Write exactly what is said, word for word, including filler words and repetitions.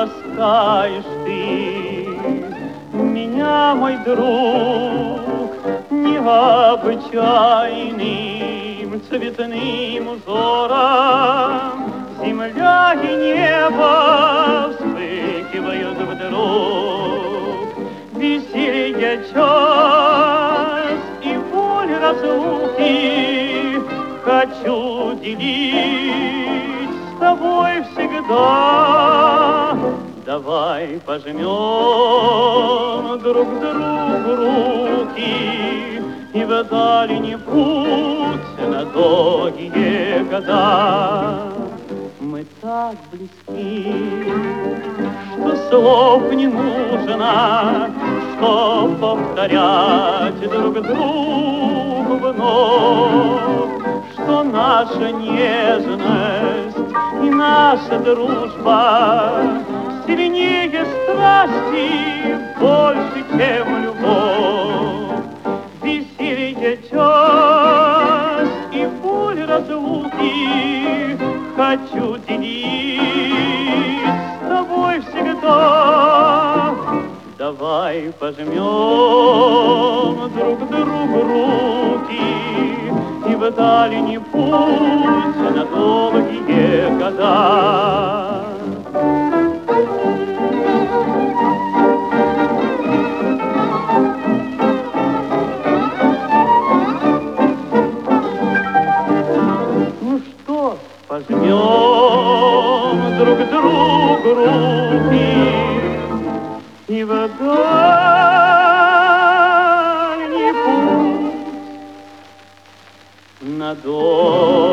ласкаешь ты меня, мой друг, необычайным цветным узором. Земля и небо вспыхивают вдруг, веселье час и боль разлуки хочу делить с тобой всегда. Давай пожмем друг другу руки и в дальний путь на долгие года. Мы так близки, что слов не нужно, что повторять друг другу вновь, что наша нежность и наша дружба сильнее страсти, больше, чем любовь. Веселье час и боль разлуки хочу делить с тобой всегда. Давай пожмем друг другу руки и в дальний путь на долгие года. Пожмем друг другу руки и в дальний путь на долгие